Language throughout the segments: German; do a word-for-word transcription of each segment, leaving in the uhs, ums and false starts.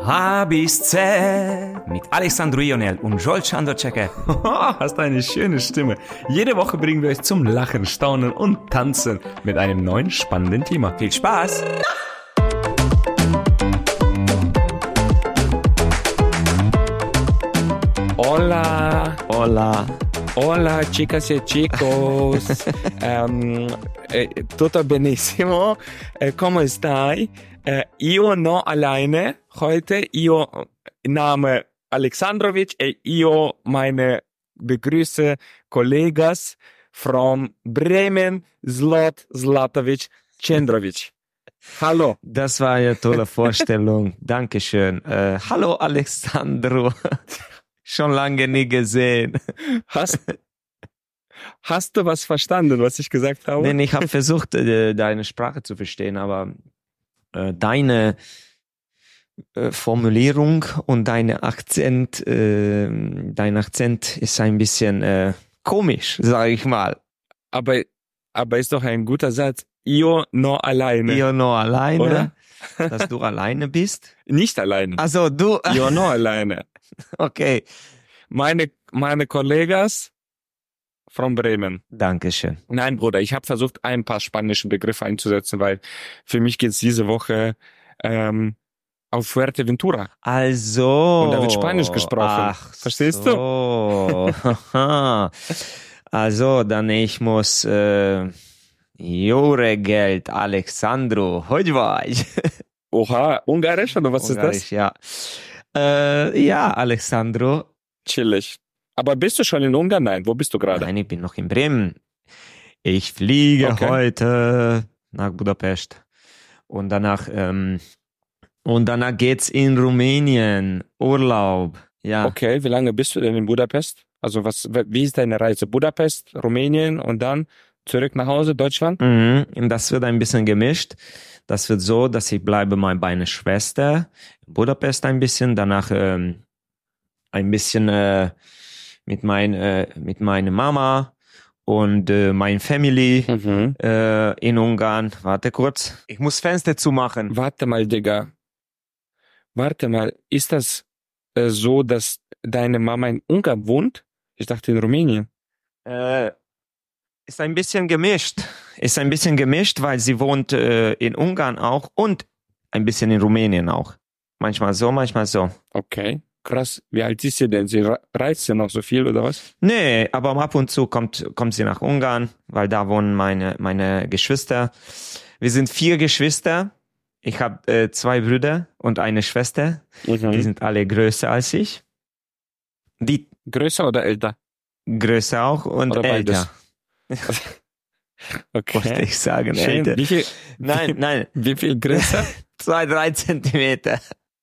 A bis Z mit Alessandro Ionel und Joel Chandocek. Hast eine schöne Stimme. Jede Woche bringen wir euch zum Lachen, Staunen und Tanzen mit einem neuen spannenden Thema. Viel Spaß! Hola, Hola. hola chicas y chicos. um, eh, tutto benissimo. Eh, come stai? Eh, io no alleine. Heute io Name Aleksandrovic e io meine begrüße Kollegas from Bremen, Zlot, Zlatovic, Cendrovic. Hallo. Das war eine tolle Vorstellung. Dankeschön. Äh, hallo Alexandro. Schon lange nie gesehen. Hast, hast du was verstanden, was ich gesagt habe? Nein, ich habe versucht, äh, deine Sprache zu verstehen, aber äh, deine äh, Formulierung und deine Akzent, äh, dein Akzent ist ein bisschen äh, komisch, sage ich mal. Aber, aber ist doch ein guter Satz. Io no alleine. Io no alleine, Oder? dass du alleine bist. Nicht alleine. Also du, Io no alleine. okay. Meine, meine Kollegas von Bremen. Dankeschön. Nein, Bruder, ich habe versucht, ein paar spanische Begriffe einzusetzen, weil für mich geht's diese Woche ähm, auf Fuerteventura. Also. Und da wird Spanisch gesprochen. Ach Verstehst du? so. Also, dann ich muss äh, Juregeld Alexandro. Heute war ich. Oha, Ungarisch oder was Ungarisch, ist das? Ja. Äh, ja, Alexandro. Chillig. Aber bist du schon in Ungarn? Nein, wo bist du gerade? Nein, ich bin noch in Bremen. Ich fliege Okay. heute nach Budapest. Und danach, ähm, und danach geht's in Rumänien. Urlaub. Ja. Okay, wie lange bist du denn in Budapest? Also was, wie ist deine Reise? Budapest, Rumänien und dann zurück nach Hause, Deutschland? Mhm. Und das wird ein bisschen gemischt. Das wird so, dass ich bleibe mal bei einer Schwester in Budapest ein bisschen, danach ähm, ein bisschen äh, mit mein äh, mit meiner Mama und äh, mein Family Mhm. äh, in Ungarn. Warte kurz, ich muss Fenster zumachen. Warte mal, Digga. Warte mal, ist das äh, so, dass deine Mama in Ungarn wohnt? Ich dachte in Rumänien. Äh, ist ein bisschen gemischt. Ist ein bisschen gemischt, weil sie wohnt äh, in Ungarn auch und ein bisschen in Rumänien auch. Manchmal so, manchmal so. Okay, krass. Wie alt ist sie denn? Sie re- reist ja noch so viel, oder was? Nee, aber ab und zu kommt, kommt sie nach Ungarn, weil da wohnen meine, meine Geschwister. Wir sind vier Geschwister. Ich habe äh, zwei Brüder und eine Schwester. Die Mhm. sind alle größer als ich. Die Größer oder älter? größer auch und Oder beides? älter. Wollte Okay. ich sagen, Schön. älter. Wie viel, Nein, nein, wie viel größer? zwei, drei Zentimeter.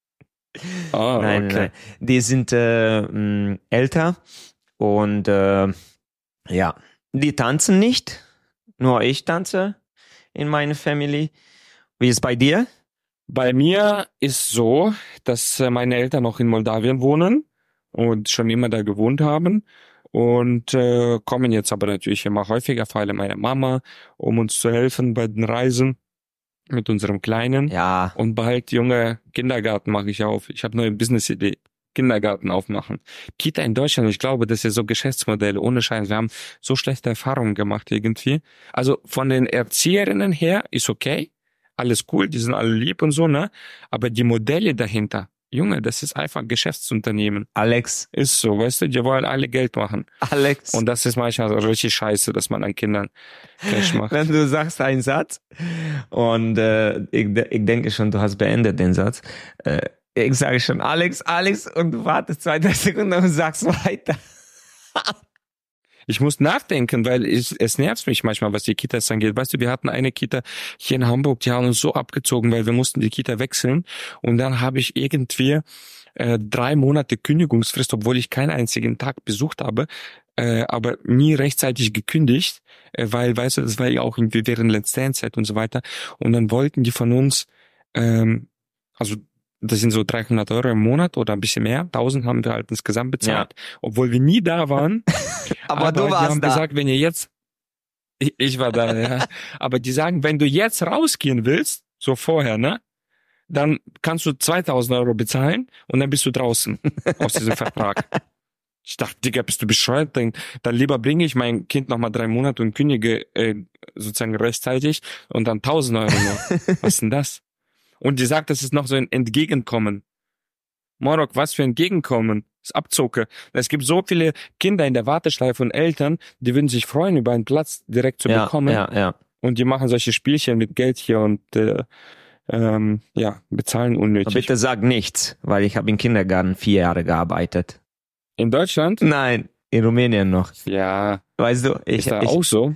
Oh, Nein, okay. nein. Die sind äh, mh, älter und äh, ja, die tanzen nicht. Nur ich tanze in meiner Family. Wie ist es bei dir? Bei mir ist so, dass äh, meine Eltern noch in Moldawien wohnen und schon immer da gewohnt haben und äh, kommen jetzt aber natürlich immer häufiger, vor allem meine Mama, um uns zu helfen bei den Reisen mit unserem Kleinen. Ja, Und bald, Junge, Kindergarten mache ich auf. Ich habe neue Business-Idee. Kindergarten aufmachen. Kita in Deutschland, ich glaube, das ist so Geschäftsmodelle, ohne Scheiß. Wir haben so schlechte Erfahrungen gemacht irgendwie. Also von den Erzieherinnen her ist okay. Alles cool, die sind alle lieb und so, ne? Aber die Modelle dahinter, Junge, das ist einfach Geschäftsunternehmen. Alex, Ist so, weißt du, die wollen alle Geld machen. Alex. Und das ist manchmal so richtig scheiße, dass man an Kindern Cash macht. Wenn du sagst einen Satz und äh, ich, de- ich denke schon, du hast beendet den Satz. Äh, ich sage schon Alex, Alex und du wartest zwei, drei Sekunden und sagst weiter. Ich muss nachdenken, weil es, es nervt mich manchmal, was die Kitas angeht. Weißt du, wir hatten eine Kita hier in Hamburg, die haben uns so abgezogen, weil wir mussten die Kita wechseln. Und dann habe ich irgendwie äh, drei Monate Kündigungsfrist, obwohl ich keinen einzigen Tag besucht habe, äh, aber nie rechtzeitig gekündigt, äh, weil, weißt du, das war ja auch irgendwie während Let's Dance-Zeit und so weiter. Und dann wollten die von uns, ähm, also das sind so dreihundert Euro im Monat oder ein bisschen mehr. tausend haben wir halt insgesamt bezahlt, obwohl wir nie da waren. Aber, du die warst haben da. gesagt, wenn ihr jetzt, ich, ich war da, ja. Aber die sagen, wenn du jetzt rausgehen willst, so vorher, ne, dann kannst du zweitausend Euro bezahlen und dann bist du draußen aus diesem Vertrag. Ich dachte, Digga, bist du bescheuert? Dann, dann lieber bringe ich mein Kind noch mal drei Monate und kündige äh, sozusagen rechtzeitig und dann tausend Euro nur. Was ist denn das? Und die sagt, das ist noch so ein Entgegenkommen. Morok, was für ein Entgegenkommen? Das ist Abzocke. Es gibt so viele Kinder in der Warteschleife und Eltern, die würden sich freuen, über einen Platz direkt zu ja, bekommen. Ja, ja. Und die machen solche Spielchen mit Geld hier und äh, ähm, ja, bezahlen unnötig. Aber bitte sag nichts, weil ich habe im Kindergarten vier Jahre gearbeitet. In Deutschland? Nein, in Rumänien noch. Ja. Weißt du, ich, ist da ich auch so?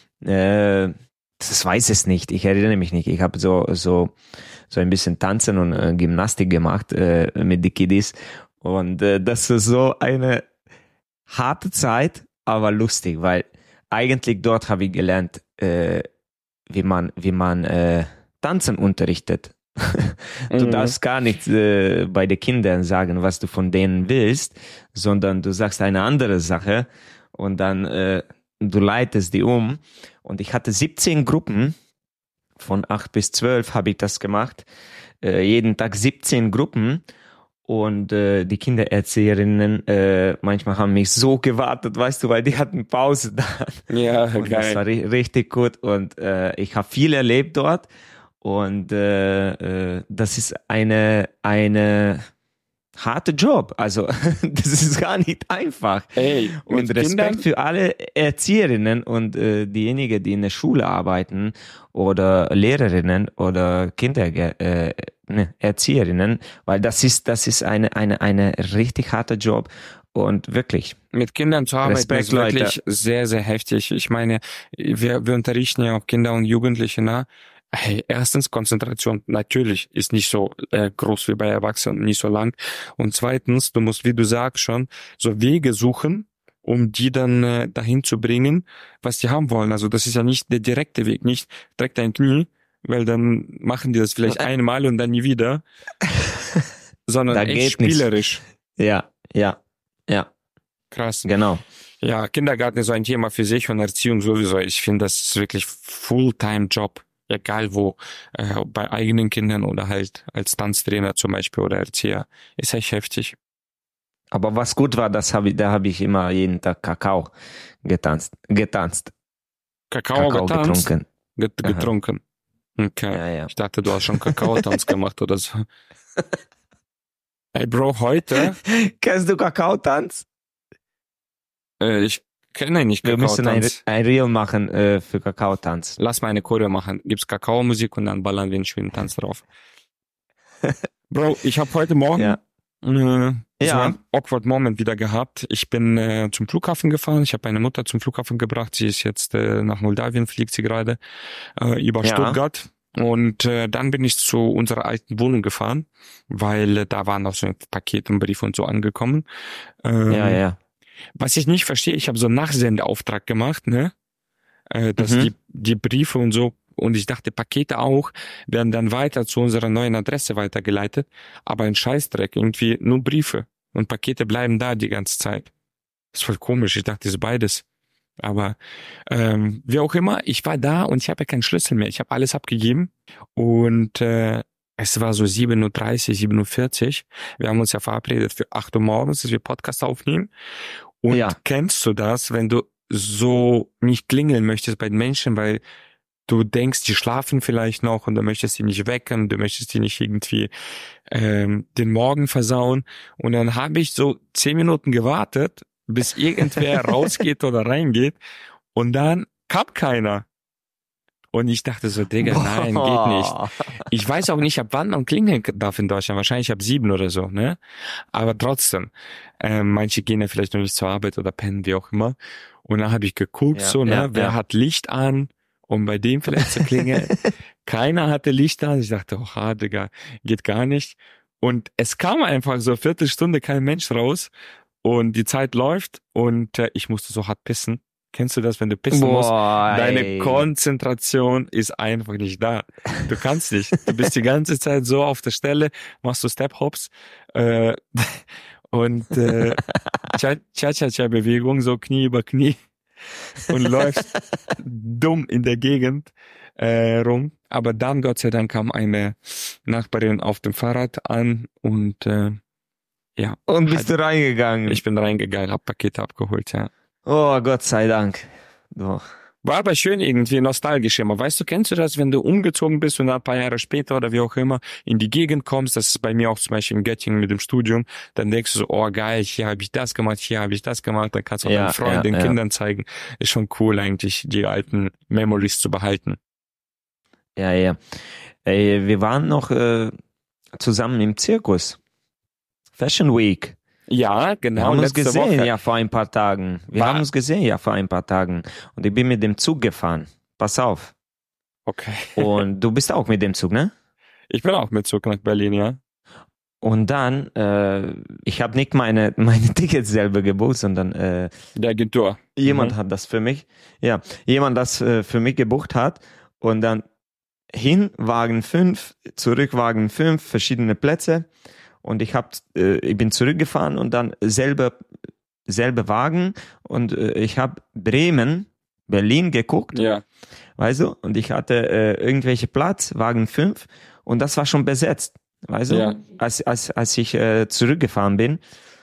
Äh, das weiß es nicht. Ich erinnere mich nicht. Ich habe so so so ein bisschen Tanzen und äh, Gymnastik gemacht äh, mit den Kiddies und äh, das ist so eine harte Zeit, aber lustig, weil eigentlich dort habe ich gelernt, äh, wie man wie man äh, Tanzen unterrichtet. Du mhm. darfst gar nicht äh, bei den Kindern sagen, was du von denen willst, sondern du sagst eine andere Sache und dann äh, du leitest die um. Und ich hatte siebzehn Gruppen, von acht bis zwölf habe ich das gemacht, äh, jeden Tag siebzehn Gruppen. Und äh, die Kindererzieherinnen äh, manchmal haben mich so gewartet, weißt du, weil die hatten Pause da. Ja, und geil. Das war ri- richtig gut und äh, ich habe viel erlebt dort. Und äh, äh, das ist eine eine harte Job. Also das ist gar nicht einfach. Ey, und Respekt Kindern? für alle Erzieherinnen und äh, diejenigen, die in der Schule arbeiten oder Lehrerinnen oder Kinder äh, ne, Erzieherinnen, weil das ist das ist eine eine eine richtig harte Job. Und wirklich. Mit Kindern zu arbeiten Respekt, ist wirklich Leute. sehr, sehr heftig. Ich meine, wir, wir unterrichten ja auch Kinder und Jugendliche, ne? Hey, erstens, Konzentration natürlich ist nicht so äh, groß wie bei Erwachsenen, nicht so lang. Und zweitens, du musst, wie du sagst schon, so Wege suchen, um die dann äh, dahin zu bringen, was die haben wollen. Also das ist ja nicht der direkte Weg, nicht direkt dein Knie, weil dann machen die das vielleicht einmal und dann nie wieder, sondern da echt geht spielerisch. Nicht. Ja, ja, ja. Krass. Genau. Ja, Kindergarten ist so ein Thema für sich und Erziehung sowieso. Ich finde, das ist wirklich Fulltime-Job. Egal wo, äh, bei eigenen Kindern oder halt als Tanztrainer zum Beispiel oder Erzieher. Ist echt heftig. Aber was gut war, das habe ich, da habe ich immer jeden Tag Kakao getanzt, getanzt. Kakao, Kakao getanzt? getrunken. Get, getrunken. Okay. Ja, ja. Ich dachte, du hast schon Kakao-Tanz gemacht oder so. Ey, Bro, heute... Kennst du Kakao-Tanz? Äh, ich kenne nicht Wir müssen ein, Kakao-Tanz. ein Reel machen äh, für Kakao-Tanz. Lass mal eine Choreo machen. Gibt's Kakao-Musik und dann ballern wir einen schönen Tanz drauf. Bro, ich habe heute Morgen Ja. äh, Ja. so einen awkward Moment wieder gehabt. Ich bin äh, zum Flughafen gefahren. Ich habe meine Mutter zum Flughafen gebracht. Sie ist jetzt äh, nach Moldawien, fliegt sie gerade äh, über Ja. Stuttgart. Und äh, dann bin ich zu unserer alten Wohnung gefahren, weil äh, da waren noch so ein Paket und Brief und so angekommen. Ähm, Ja, ja. Was ich nicht verstehe, ich habe so einen Nachsendeauftrag gemacht, ne? Äh, dass Mhm. die die Briefe und so, und ich dachte, Pakete auch, werden dann weiter zu unserer neuen Adresse weitergeleitet. Aber ein Scheißdreck, irgendwie nur Briefe. Und Pakete bleiben da die ganze Zeit. Das ist voll komisch, ich dachte, das ist beides. Aber ähm, wie auch immer, ich war da und ich habe ja keinen Schlüssel mehr. Ich habe alles abgegeben und äh, es war so sieben Uhr dreißig, sieben Uhr vierzig. Wir haben uns ja verabredet für acht Uhr morgens, dass wir Podcast aufnehmen. Und Ja. kennst du das, wenn du so nicht klingeln möchtest bei den Menschen, weil du denkst, die schlafen vielleicht noch und du möchtest die nicht wecken, du möchtest die nicht irgendwie ähm, den Morgen versauen. Und dann habe ich so zehn Minuten gewartet, bis irgendwer rausgeht oder reingeht. Und dann kam keiner. Und ich dachte so, Digga, nein, geht nicht. Ich weiß auch nicht, ab wann man klingeln darf in Deutschland. Wahrscheinlich ab sieben oder so, ne? Aber trotzdem, ähm, manche gehen ja vielleicht noch nicht zur Arbeit oder pennen, wie auch immer. Und dann habe ich geguckt, Ja, so, ne, ja, wer ja. hat Licht an, um bei dem vielleicht zu klingeln. Keiner hatte Licht an. Ich dachte, oh, ha, Digga, geht gar nicht. Und es kam einfach so eine Viertelstunde kein Mensch raus. Und die Zeit läuft und äh, ich musste so hart pissen. Kennst du das, wenn du pissen musst? Boah, Deine ey. Konzentration ist einfach nicht da. Du kannst nicht. Du bist die ganze Zeit so auf der Stelle, machst du Step-Hops äh, und äh, Cha-Cha-Cha-Bewegung, so Knie über Knie. und läufst dumm in der Gegend äh, rum. Aber dann, Gott sei Dank, kam eine Nachbarin auf dem Fahrrad an und äh, ja. Und bist du reingegangen? Ich bin reingegangen, hab Pakete abgeholt, ja. Oh, Gott sei Dank. Doch. War aber schön irgendwie, nostalgisch immer. Weißt du, kennst du das, wenn du umgezogen bist und ein paar Jahre später oder wie auch immer in die Gegend kommst, das ist bei mir auch zum Beispiel in Göttingen mit dem Studium, dann denkst du so, oh geil, hier habe ich das gemacht, hier habe ich das gemacht, dann kannst du auch Ja, deinen Freunden, ja, den ja. Kindern zeigen. Ist schon cool eigentlich, die alten Memories zu behalten. Ja, ja. Ey, wir waren noch äh, zusammen im Zirkus. Fashion Week. Ja, genau. Wir haben uns letzte gesehen, Woche. ja, vor ein paar Tagen. Wir War- haben uns gesehen, ja, vor ein paar Tagen. Und ich bin mit dem Zug gefahren. Pass auf. Okay. Und du bist auch mit dem Zug, ne? Ich bin auch mit Zug nach Berlin, ja. Und dann, äh, ich habe nicht meine meine Tickets selber gebucht, sondern äh, Der Agentur. jemand Mhm. hat das für mich, ja, jemand das äh, für mich gebucht hat. Und dann hin Wagen fünf, zurück Wagen fünf, verschiedene Plätze. Und ich hab, äh, ich bin zurückgefahren und dann selber selbe Wagen und äh, ich habe Bremen, Berlin geguckt, Ja. weißt du? Und ich hatte äh, irgendwelche Platz, Wagen fünf, und das war schon besetzt, weißt du? Ja. Als als als ich äh, zurückgefahren bin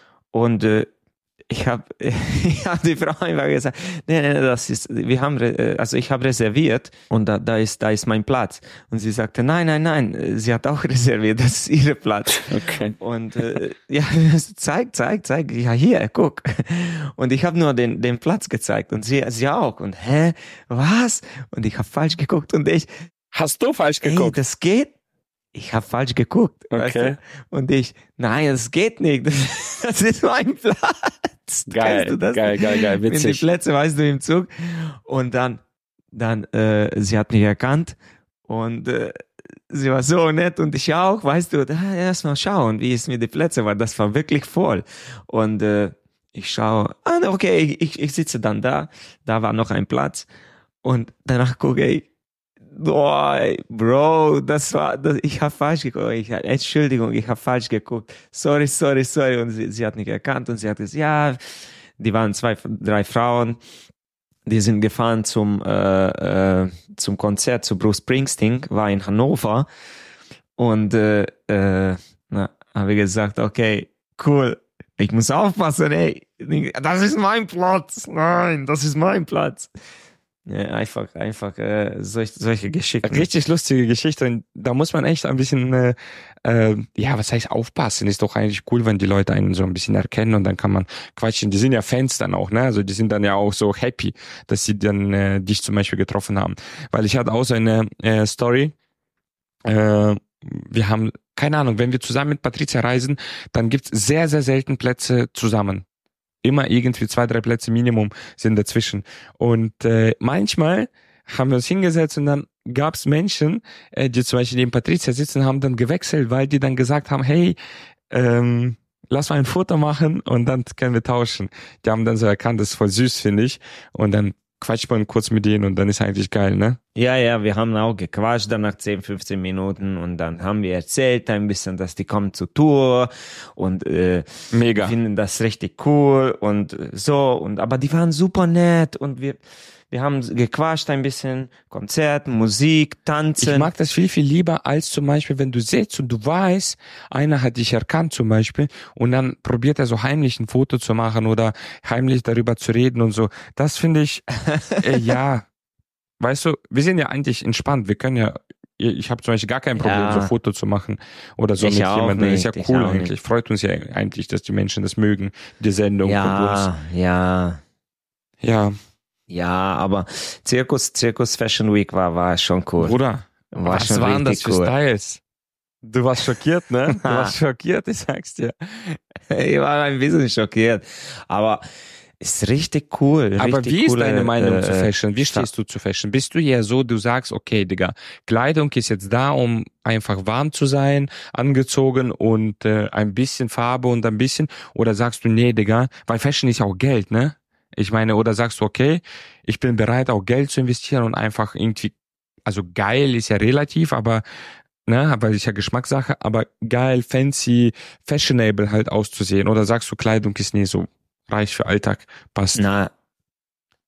und äh, ich habe ich hab die Frau einfach gesagt, nee, nee, das ist, wir haben, re- also ich habe reserviert und da, da ist, da ist mein Platz. Und sie sagte, nein, nein, nein, sie hat auch reserviert, das ist ihr Platz. Okay. Und äh, ja, zeig, zeig, zeig, ja hier, guck. Und ich habe nur den, den Platz gezeigt und sie, sie auch. Und hä, was? Und ich habe falsch geguckt und ich, Hast du falsch ey, geguckt? das geht? Ich habe falsch geguckt. Weißt Okay. du? Und ich, nein, das geht nicht. Das, das ist mein Platz. Geil, Kennst du das? geil, geil, geil, In die witzig. Plätze, weißt du, im Zug. Und dann, dann, äh, sie hat mich erkannt und äh, sie war so nett und ich auch, weißt du, da erst mal schauen, wie es mit den Plätzen war. Das war wirklich voll. Und äh, ich schaue, ah, okay, ich, ich, ich sitze dann da, da war noch ein Platz und danach gucke ich, boah, ey, Bro, das war, das, ich habe falsch geguckt. Ich, Entschuldigung, ich habe falsch geguckt. Sorry, sorry, sorry. Und sie, sie hat nicht erkannt und sie hat gesagt, ja, die waren zwei, drei Frauen, die sind gefahren zum äh, äh, zum Konzert zu Bruce Springsteen, war in Hannover und äh, äh, na, habe ich gesagt, okay, cool, ich muss aufpassen, ey, das ist mein Platz, nein, das ist mein Platz. Ja, einfach, einfach äh, solch, solche Geschichten. Richtig lustige Geschichte. Und da muss man echt ein bisschen, äh, äh, ja, was heißt aufpassen? Ist doch eigentlich cool, wenn die Leute einen so ein bisschen erkennen und dann kann man quatschen. Die sind ja Fans dann auch, ne? Also die sind dann ja auch so happy, dass sie dann äh, dich zum Beispiel getroffen haben. Weil ich hatte auch so eine äh, Story. Äh, wir haben, keine Ahnung, wenn wir zusammen mit Patricia reisen, dann gibt's sehr, sehr selten Plätze zusammen. Immer irgendwie zwei, drei Plätze Minimum sind dazwischen. Und äh, manchmal haben wir uns hingesetzt und dann gab's Menschen, äh, die zum Beispiel neben Patricia sitzen, haben dann gewechselt, weil die dann gesagt haben, hey, ähm, lass mal ein Foto machen und dann können wir tauschen. Die haben dann so erkannt, das ist voll süß, finde ich. Und dann quatscht man kurz mit denen und dann ist eigentlich geil, ne? Ja, ja, wir haben auch gequatscht dann nach zehn, fünfzehn Minuten und dann haben wir erzählt ein bisschen, dass die kommen zur Tour und äh, Mega. finden das richtig cool und äh, so und aber die waren super nett und wir wir haben gequatscht ein bisschen, Konzert, Musik, Tanzen. Ich mag das viel, viel lieber, als zum Beispiel, wenn du sitzt und du weißt, einer hat dich erkannt zum Beispiel und dann probiert er so heimlich ein Foto zu machen oder heimlich darüber zu reden und so. Das finde ich, äh, ja, weißt du, wir sind ja eigentlich entspannt. Wir können ja, ich habe zum Beispiel gar kein Problem, Ja. so ein Foto zu machen oder so Ich mit auch jemandem. Das ist ja nicht, ich cool auch eigentlich. nicht. Freut uns ja eigentlich, dass die Menschen das mögen, die Sendung und uns. Ja, ja. Ja, Ja, aber Zirkus, Zirkus Fashion Week war, war schon cool. Bruder, War was schon waren das richtig für cool. Styles? Du warst schockiert, ne? Du warst schockiert, ich sag's dir. Ich war ein bisschen schockiert. Aber ist richtig cool. Aber richtig wie ist coole, deine Meinung äh, zu Fashion? Wie Sta- stehst du zu Fashion? Bist du eher so, du sagst, okay, Digga, Kleidung ist jetzt da, um einfach warm zu sein, angezogen und äh, ein bisschen Farbe und ein bisschen, oder sagst du, nee, Digga, weil Fashion ist ja auch Geld, ne? Ich meine, oder sagst du, okay, ich bin bereit, auch Geld zu investieren und einfach irgendwie, also geil ist ja relativ, aber, ne, weil ist ja Geschmackssache, aber geil, fancy, fashionable halt auszusehen. Oder sagst du, Kleidung ist nie so reich für Alltag, passt? Na,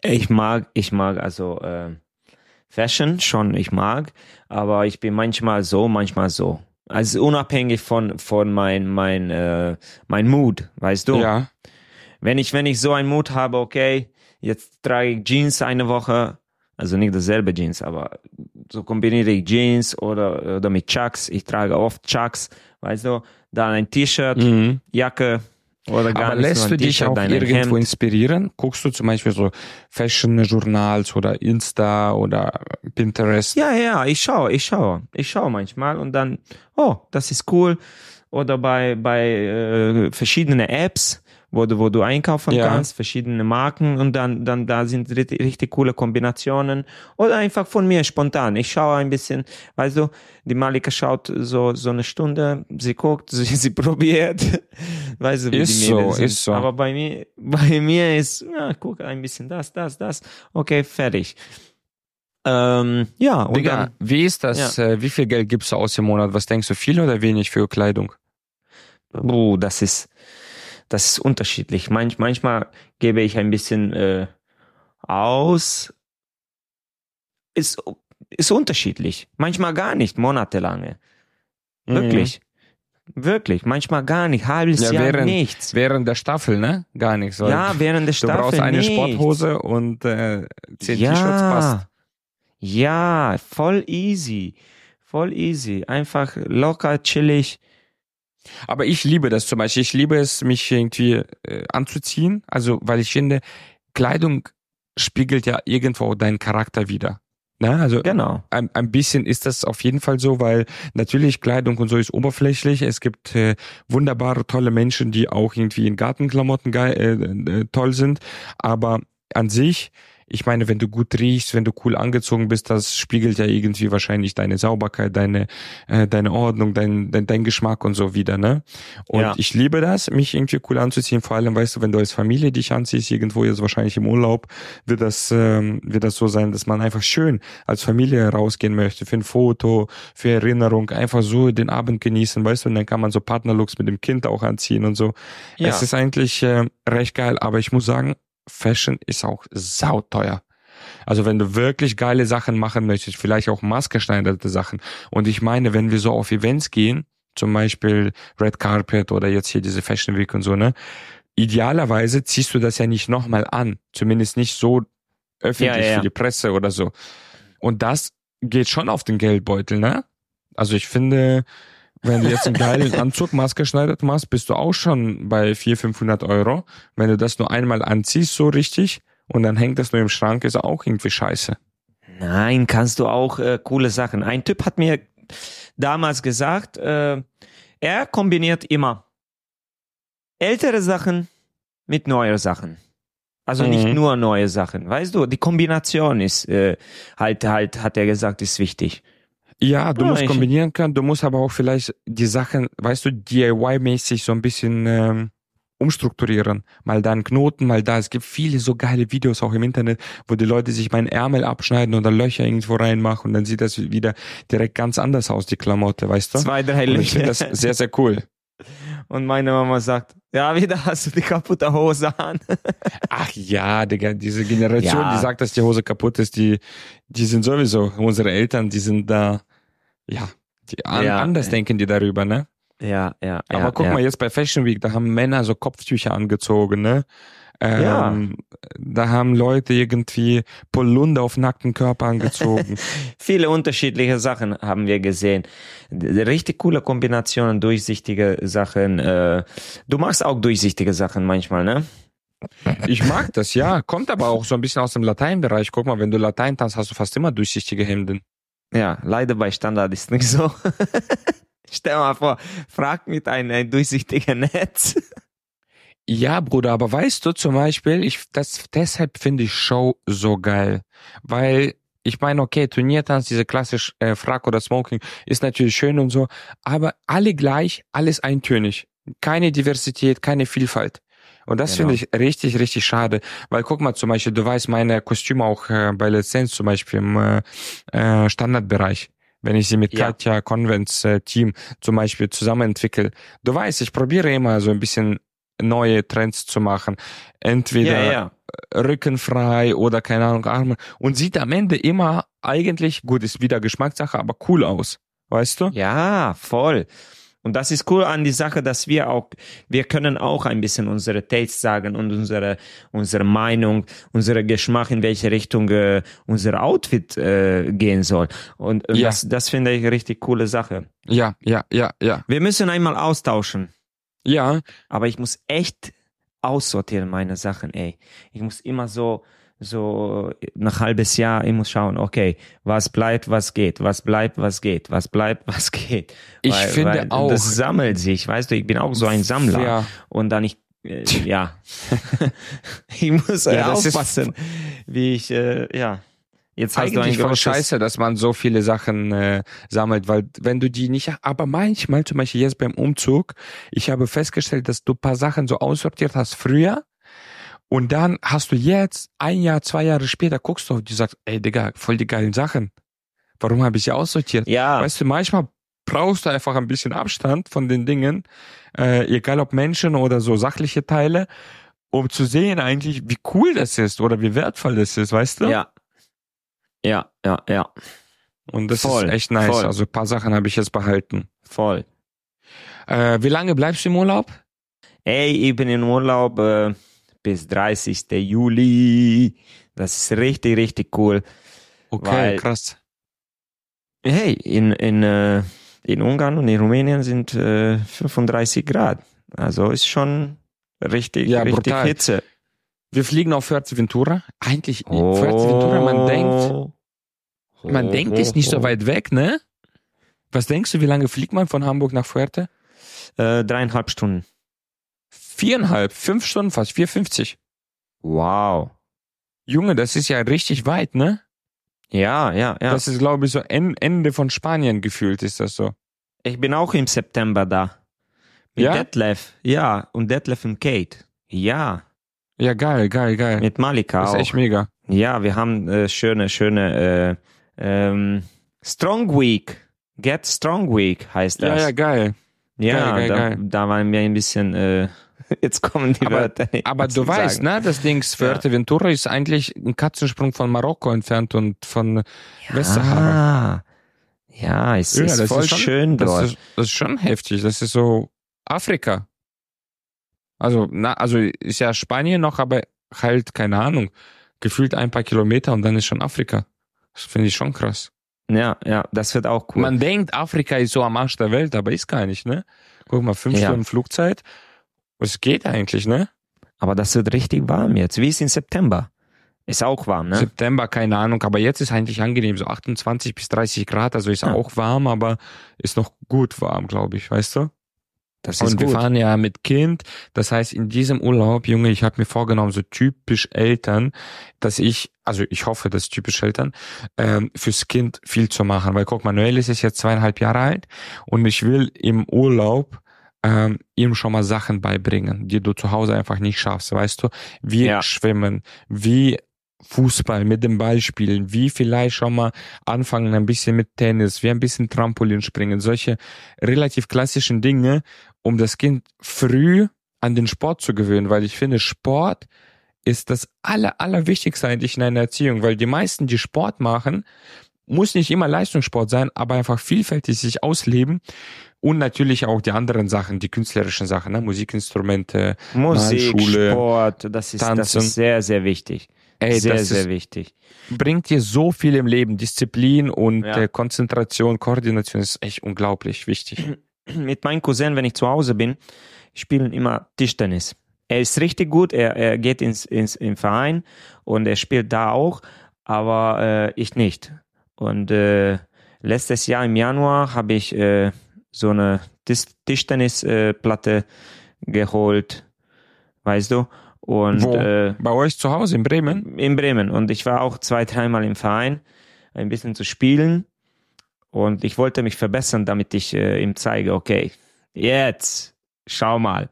Ich mag, ich mag also äh, Fashion schon, ich mag, aber ich bin manchmal so, manchmal so. Also unabhängig von von mein mein äh, mein Mood, weißt du? Ja. Wenn ich wenn ich so einen Mood habe, okay, jetzt trage ich Jeans eine Woche, also nicht dasselbe Jeans, aber so kombiniere ich Jeans oder oder mit Chucks. Ich trage oft Chucks, weißt du? Dann ein T-Shirt, Mhm. Jacke. Oder gar Aber nicht lässt so du ein dich T-Shirt, auch ein irgendwo Hemd. inspirieren? Guckst du zum Beispiel so Fashion-Journals oder Insta oder Pinterest? Ja, ja, ich schaue, ich schaue, ich schaue manchmal und dann, oh, das ist cool. Oder bei bei äh, verschiedene Apps, wo du wo du einkaufen Ja. kannst, verschiedene Marken und dann dann da sind richtig, richtig coole Kombinationen. Oder einfach von mir spontan. Ich schaue ein bisschen, weißt du, die Malika schaut so so eine Stunde, sie guckt, sie, sie probiert, weißt du, wie Ist die so, Mädels sind. ist so. Aber bei mir bei mir ist, ja, guck ein bisschen das, das, das, okay, fertig. Ähm, ja, und Digga, dann, wie ist das? Äh, wie viel Geld gibst du aus im Monat? Was denkst du, viel oder wenig für Kleidung? oh, das ist, das ist unterschiedlich. Manch, manchmal gebe ich ein bisschen äh, aus. Ist, ist unterschiedlich. Manchmal gar nicht, monatelange. Wirklich. Wirklich. Manchmal gar nicht. Halbes Ja, Jahr während, nichts. während der Staffel, ne? Gar nichts. weil Ja, während der Du Staffel brauchst eine nichts. Sporthose und äh, zehn ja, T-Shirts passt. Ja, voll easy. Voll easy. Einfach locker, chillig. Aber ich liebe das zum Beispiel. Ich liebe es, mich irgendwie äh, anzuziehen. Also, weil ich finde, Kleidung spiegelt ja irgendwo deinen Charakter wider. Ne? Also Genau. ein, ein bisschen ist das auf jeden Fall so, weil natürlich Kleidung und so ist oberflächlich. Es gibt äh, wunderbare, tolle Menschen, die auch irgendwie in Gartenklamotten geil, äh, äh, toll sind. Aber an sich, ich meine, wenn du gut riechst, wenn du cool angezogen bist, das spiegelt ja irgendwie wahrscheinlich deine Sauberkeit, deine äh, deine Ordnung, dein, dein dein Geschmack und so wieder, ne? Und Ja. ich liebe das, mich irgendwie cool anzuziehen. Vor allem, weißt du, wenn du als Familie dich anziehst, irgendwo jetzt wahrscheinlich im Urlaub, wird das ähm, wird das so sein, dass man einfach schön als Familie rausgehen möchte für ein Foto, für Erinnerung, einfach so den Abend genießen, weißt du? Und dann kann man so Partnerlooks mit dem Kind auch anziehen und so. Ja. Es ist eigentlich äh, recht geil, aber ich muss sagen, Fashion ist auch sauteuer. Also wenn du wirklich geile Sachen machen möchtest, vielleicht auch maßgeschneiderte Sachen. Und ich meine, wenn wir so auf Events gehen, zum Beispiel Red Carpet oder jetzt hier diese Fashion Week und so, ne? Idealerweise ziehst du das ja nicht nochmal an. Zumindest nicht so öffentlich Ja, ja, ja. für die Presse oder so. Und das geht schon auf den Geldbeutel, ne? Also ich finde, wenn du jetzt einen geilen Anzug maßgeschneidert machst, bist du auch schon bei vierhundert, fünfhundert Euro. Wenn du das nur einmal anziehst, so richtig, und dann hängt das nur im Schrank, ist auch irgendwie scheiße. Nein, kannst du auch äh, coole Sachen. Ein Typ hat mir damals gesagt, äh, er kombiniert immer ältere Sachen mit neuen Sachen. Also nicht Mhm. nur neue Sachen, weißt du? Die Kombination ist äh, halt halt, hat er gesagt, ist wichtig. Ja, du Ja, musst ich- kombinieren können, du musst aber auch vielleicht die Sachen, weißt du, D I Y-mäßig so ein bisschen ähm, umstrukturieren. Mal da einen Knoten, mal da. Es gibt viele so geile Videos auch im Internet, wo die Leute sich meinen Ärmel abschneiden oder Löcher irgendwo reinmachen und dann sieht das wieder direkt ganz anders aus, die Klamotte, weißt du? Zwei, drei Und ich finde Löcher. das sehr, sehr cool. Und meine Mama sagt, ja, wieder hast du die kaputte Hose an. Ach ja, Digga, diese Generation, Ja. die sagt, dass die Hose kaputt ist, die, die sind sowieso, unsere Eltern, die sind da, ja, die an, Ja. anders denken die darüber, ne? Ja, ja, Aber ja, guck ja. mal, jetzt bei Fashion Week, da haben Männer so Kopftücher angezogen, ne? Ähm, Da haben Leute irgendwie Polunder auf nackten Körper angezogen. Viele unterschiedliche Sachen haben wir gesehen. D- Richtig coole Kombinationen, durchsichtige Sachen. Äh, du machst auch durchsichtige Sachen manchmal, ne? Ich mag das, ja. Kommt aber auch so ein bisschen aus dem Lateinbereich. Guck mal, wenn du Latein tanzt, hast du fast immer durchsichtige Hemden. Ja, leider bei Standard ist nicht so. Stell mal vor, frag mit einem ein durchsichtigen Netz. Ja, Bruder, aber weißt du zum Beispiel, ich, das, deshalb finde ich Show so geil. Weil, ich meine, okay, Turniertanz, diese klassisch äh, Frack oder Smoking, ist natürlich schön und so, aber alle gleich, alles eintönig. Keine Diversität, keine Vielfalt. Und das Genau. finde ich richtig, richtig schade. Weil guck mal, zum Beispiel, du weißt, meine Kostüme auch äh, bei Let's Dance zum Beispiel im äh, äh, Standardbereich. Wenn ich sie mit Ja. Katja Convents äh, Team zum Beispiel zusammen entwickle. Du weißt, ich probiere immer so ein bisschen neue Trends zu machen. Entweder Ja, ja. rückenfrei oder keine Ahnung, Arme. Und sieht am Ende immer eigentlich, gut, ist wieder Geschmackssache, aber cool aus. Weißt du? Ja, voll. Und das ist cool an die Sache, dass wir auch, wir können auch ein bisschen unsere Taste sagen und unsere, unsere Meinung, unsere Geschmack, in welche Richtung äh, unser Outfit äh, gehen soll. Und, und Ja. das, das finde ich eine richtig coole Sache. Ja, ja, ja, ja. Wir müssen einmal austauschen. Ja, Aber ich muss echt aussortieren meine Sachen, ey. Ich muss immer so, so nach halbes Jahr, ich muss schauen, okay, was bleibt, was geht, was bleibt, was geht, was bleibt, was geht. Ich weil, finde weil auch. Das sammelt sich, weißt du, ich bin auch so ein Sammler. Ja. Und dann ich, äh, ja, ich muss äh, Ja, das ist- aufpassen, wie ich, äh, ja. Jetzt hast du ein eigentlich voll großes, scheiße, dass man so viele Sachen äh, sammelt, weil wenn du die nicht, aber manchmal, zum Beispiel jetzt beim Umzug, ich habe festgestellt, dass du ein paar Sachen so aussortiert hast früher und dann hast du jetzt, ein Jahr, zwei Jahre später, guckst du und du sagst, ey Digga, voll die geilen Sachen. Warum habe ich sie aussortiert? ja, Weißt du, manchmal brauchst du einfach ein bisschen Abstand von den Dingen, äh, egal ob Menschen oder so sachliche Teile, um zu sehen eigentlich, wie cool das ist oder wie wertvoll das ist, weißt du? ja, ja, ja, ja, Und das Voll, ist echt nice. voll. Also ein paar Sachen habe ich jetzt behalten. voll. Äh, wie lange bleibst du im Urlaub? Ey, ich bin in Urlaub äh, bis dreißigsten Juli. Das ist richtig, richtig cool. Okay, Weil- krass. Hey, in, in, äh, in Ungarn und in Rumänien sind äh, fünfunddreißig Grad. Also ist schon richtig, Ja, richtig brutal. Hitze. Wir fliegen auf Fuerteventura. Eigentlich, Fuerteventura, man denkt, man Oh, denkt, ist nicht so oh. weit weg, ne? Was denkst du, wie lange fliegt man von Hamburg nach Fuerte? Äh, dreieinhalb Stunden. Viereinhalb, fünf Stunden fast, vier fünfzig. Wow. Junge, das ist ja richtig weit, ne? Ja, ja, ja. Das ist, glaube ich, so en- Ende von Spanien gefühlt, ist das so. Ich bin auch im September da. Mit Ja? Detlef. Ja, und Detlef und Kate. Ja, Ja, geil, geil, geil. mit Malika Das ist auch. echt mega. Ja, wir haben äh, schöne, schöne äh, ähm, Strong Week. Get Strong Week heißt Ja, das. ja, geil. Ja, geil, geil, da, geil. da waren wir ein bisschen, äh, jetzt kommen die Aber- Wörter nicht. Aber zu du weißt, sagen. ne, das Ding Fuerteventura ist eigentlich ein Katzensprung von Marokko entfernt und von Westsahara. Ah, ja, es Ja, ist das voll ist schon- schön Das dort. ist, das ist schon heftig. Das ist so Afrika. Also, na, also ist ja Spanien noch, aber halt, keine Ahnung, gefühlt ein paar Kilometer und dann ist schon Afrika. Das finde ich schon krass. Ja, ja, das wird auch cool. Man denkt, Afrika ist so am Arsch der Welt, aber ist gar nicht, ne? Guck mal, fünf Ja. Stunden Flugzeit. Es geht eigentlich, ne? Aber das wird richtig warm jetzt. Wie ist im September? Ist auch warm, ne? September, keine Ahnung, aber jetzt ist eigentlich angenehm, so achtundzwanzig bis dreißig Grad, also ist Ja. auch warm, aber ist noch gut warm, glaube ich, weißt du? Das ist Und wir gut. fahren ja mit Kind, das heißt in diesem Urlaub, Junge, ich habe mir vorgenommen, so typisch Eltern, dass ich, also ich hoffe, dass typisch Eltern, ähm, fürs Kind viel zu machen, weil guck mal, Noel ist jetzt zweieinhalb Jahre alt und ich will im Urlaub ähm, ihm schon mal Sachen beibringen, die du zu Hause einfach nicht schaffst, weißt du? Wie Ja. schwimmen, wie Fußball mit dem Ball spielen, wie vielleicht schon mal anfangen ein bisschen mit Tennis, wie ein bisschen Trampolin springen, solche relativ klassischen Dinge, um das Kind früh an den Sport zu gewöhnen, weil ich finde, Sport ist das aller, allerwichtigste eigentlich in einer Erziehung, weil die meisten, die Sport machen, muss nicht immer Leistungssport sein, aber einfach vielfältig sich ausleben und natürlich auch die anderen Sachen, die künstlerischen Sachen, ne? Musikinstrumente, Musik, Malschule, Sport, das ist, das Tanzen. ist sehr, sehr wichtig. ey, sehr, das sehr ist, wichtig. bringt dir so viel im Leben, Disziplin und Ja. äh, Konzentration, Koordination ist echt unglaublich wichtig. Mit meinem Cousin, wenn ich zu Hause bin, spielen immer Tischtennis. Er ist richtig gut, er, er geht ins, ins im Verein und er spielt da auch, aber äh, ich nicht. Und äh, letztes Jahr im Januar habe ich äh, so eine Tis- Tischtennisplatte geholt, weißt du? Und Wo? äh, Bei euch zu Hause in Bremen? in Bremen. Und ich war auch zwei, dreimal im Verein, ein bisschen zu spielen. Und ich wollte mich verbessern, damit ich äh, ihm zeige, okay, jetzt, schau mal.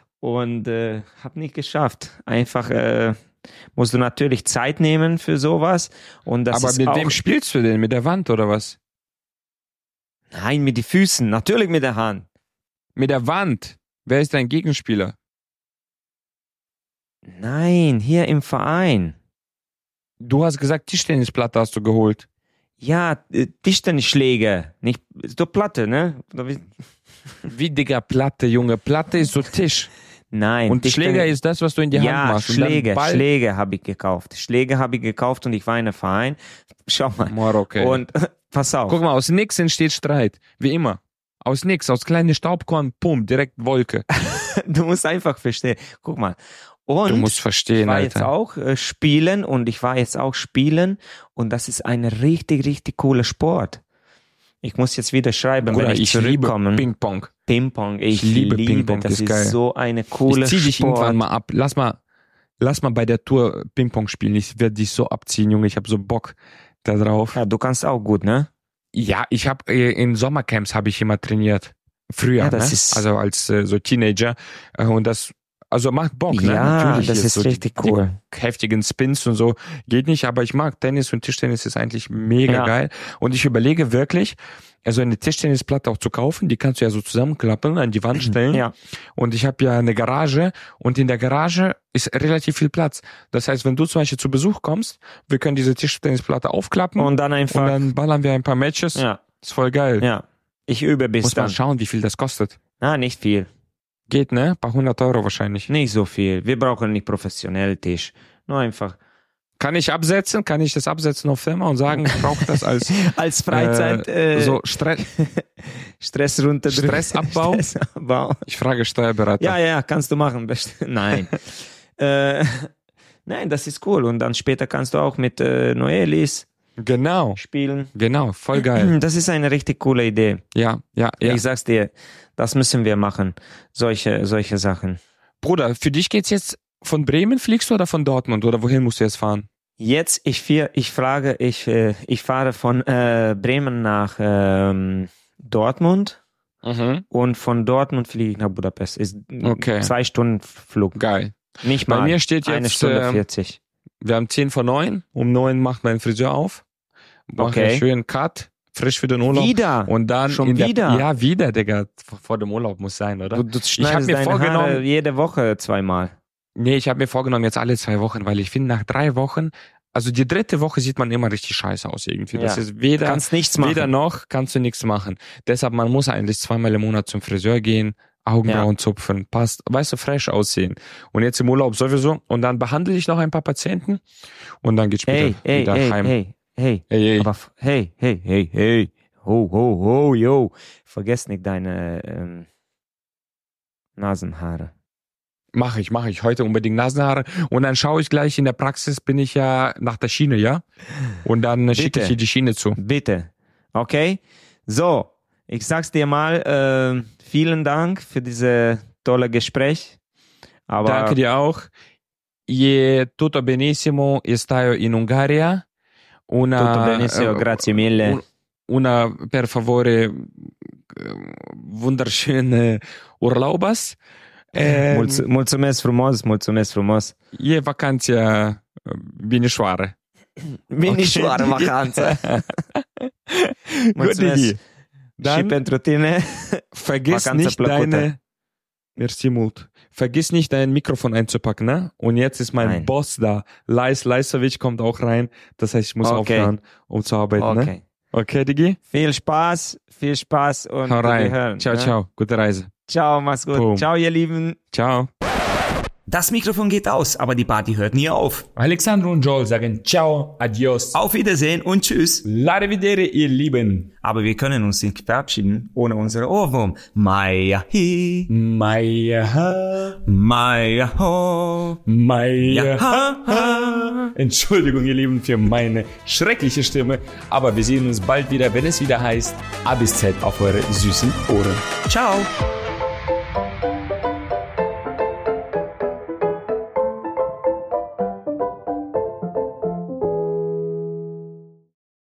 Und äh, habe nicht geschafft. Einfach äh, musst du natürlich Zeit nehmen für sowas. Und das Aber ist mit auch, wem spielst du denn? Mit der Wand oder was? Nein, mit den Füßen, natürlich mit der Hand. Mit der Wand. Wer ist dein Gegenspieler? Nein, hier im Verein. Du hast gesagt, Tischtennisplatte hast du geholt. Ja, äh, Tischtennisschläge, nicht so Platte, ne? Wie, Digga, Platte, Junge. Platte ist so Tisch. Nein. Und Schläger ist das, was du in die ja, Hand machst. Schläge, und dann Ball. Schläge habe ich gekauft. Schläge habe ich gekauft und ich war in einem Verein. Schau mal. More okay. Und pass auf. Guck mal, aus nix entsteht Streit. Wie immer. Aus nix, aus kleinen Staubkorn, pum, direkt Wolke. Du musst einfach verstehen. Guck mal. Und Du musst verstehen, ich war Alter. jetzt auch äh, spielen und ich war jetzt auch spielen und das ist ein richtig, richtig cooler Sport. Ich muss jetzt wieder schreiben, Bruder, wenn ich, ich liebe zurückkomme. Ping-Pong. Ping-Pong, ich, Ich liebe liebe, Ping-Pong, das ist ist geil. so eine coole Ich zieh dich Sport. irgendwann mal ab. Lass mal, lass mal bei der Tour Ping-Pong spielen. Ich werde dich so abziehen, Junge. Ich habe so Bock da drauf. Ja, du kannst auch gut, ne? Ja, ich habe äh, in Sommercamps habe ich immer trainiert. Früher, Ja, das ne? ist- Also als äh, so Teenager. Äh, und das, also macht Bock, ne? Ja, Natürlich das jetzt ist so die- richtig cool. Die heftigen Spins und so geht nicht, aber ich mag Tennis und Tischtennis ist eigentlich mega Ja. geil. Und ich überlege wirklich, also eine Tischtennisplatte auch zu kaufen, die kannst du ja so zusammenklappen, an die Wand stellen. Ja. Und ich habe ja eine Garage und in der Garage ist relativ viel Platz. Das heißt, wenn du zum Beispiel zu Besuch kommst, wir können diese Tischtennisplatte aufklappen Und dann einfach. und dann ballern wir ein paar Matches. ja, Ist voll geil. ja. Ich übe bis Muss man dann. schauen, wie viel das kostet. Ah, nicht viel. Geht, ne? Ein paar hundert Euro wahrscheinlich. Nicht so viel. Wir brauchen nicht professionell Tisch. Nur einfach. Kann ich absetzen? Kann ich das absetzen auf Firma und sagen, ich brauche das als Als Freizeit, äh, äh, so Stress. Stress runterdrücken. Stressabbau? Stressabbau. Ich frage Steuerberater. Ja, ja, kannst du machen. Best- Nein. äh, nein, das ist cool. Und dann später kannst du auch mit äh, Noelis Genau, spielen. genau, voll geil. Das ist eine richtig coole Idee. Ja, ja, ja. Ich sag's dir, das müssen wir machen. Solche, solche Sachen. Bruder, für dich geht's jetzt von Bremen fliegst du oder von Dortmund oder wohin musst du jetzt fahren? Jetzt, ich, vier, ich frage, ich, äh, ich fahre von äh, Bremen nach ähm, Dortmund Mhm. und von Dortmund fliege ich nach Budapest. Ist Okay. zwei Stunden Flug. Geil. Nicht Bei mal. mir steht eine jetzt, Stunde ähm, vierzig. Wir haben zehn vor neun. Um neun macht mein Friseur auf. Macht Okay. einen schönen Cut. Frisch für den Urlaub. Wieder? Und dann Schon in der, wieder? Ja, wieder, Digga. Vor dem Urlaub muss sein, oder? Du, du hab schneidest mir deine vorgenommen- Haare jede Woche zweimal. Nee, ich habe mir vorgenommen, jetzt alle zwei Wochen, weil ich finde, nach drei Wochen, also die dritte Woche sieht man immer richtig scheiße aus irgendwie. Das Ja. ist Du weder, kannst nichts machen. weder noch, kannst du nichts machen. Deshalb, man muss eigentlich zweimal im Monat zum Friseur gehen, Augenbrauen zupfen, passt, weißt du, fresh aussehen. Und jetzt im Urlaub sowieso. Und dann behandle ich noch ein paar Patienten und dann geht's später Hey, hey, wieder hey, heim. hey, hey, Hey, hey. Aber f- hey, hey, hey, hey. Ho, ho, ho, yo. Vergiss nicht deine ähm, Nasenhaare. Mach ich, mach ich. Heute unbedingt Nasenhaare. Und dann schaue ich gleich in der Praxis, bin ich ja nach der Schiene, ja? Und dann äh, schicke ich Bitte. dir die Schiene zu. Bitte. Okay? So, ich sag's dir mal, ähm, vielen Dank für dieses tolle Gespräch. Aber Danke dir auch. Je tutto benissimo, io sto in Ungaria. Una, tutto benissimo, eh, grazie mille. un- Una, per favore, eh, wunderschöne Urlaubas. Eh, Mulț- mulțumesc frumos, mulțumesc frumos. e vacanția eh, binișoară. Minișoară vacanță. Gut, Mulțumesc. Digi. Și Dann pentru tine, vergiss Vacanță nicht plăcută. deine... Merci mult. Vergiss nicht dein Mikrofon einzupacken, ne? Und jetzt ist mein Nein. Boss da. Lais Leisovic kommt auch rein. Das heißt, ich muss Okay. aufhören, um zu arbeiten, ne? okay. Okay, Digi? Viel Spaß, viel Spaß und Hau wir rein. hören. Ciao, ne? ciao. Gute Reise. Ciao, mach's gut. Boom. Ciao, ihr Lieben. Ciao. Das Mikrofon geht aus, aber die Party hört nie auf. Alexandru und Joel sagen Ciao, Adios, Auf Wiedersehen und Tschüss. La revedere, ihr Lieben. Aber wir können uns nicht verabschieden ohne unsere Ohrwurm. Maya hi, Maya ha, Maya ho, Maya ja ha. ha ha. Entschuldigung, ihr Lieben, für meine schreckliche Stimme, aber wir sehen uns bald wieder, wenn es wieder heißt A bis Z auf eure süßen Ohren. Ciao.